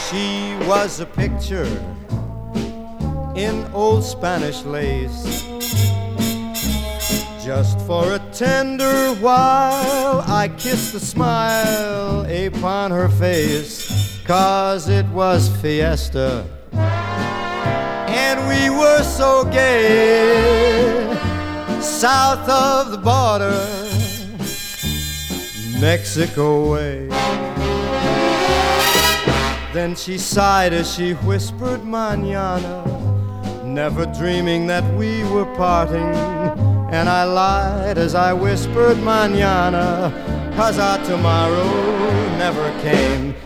She was a picture in old Spanish lace. Just for a tender while I kissed the smile upon her face, 'cause it was fiesta and we were so gay. South of the border, Mexico way. Then she sighed as she whispered mañana, never dreaming that we were parting. And I lied as I whispered mañana, 'cause our tomorrow never came.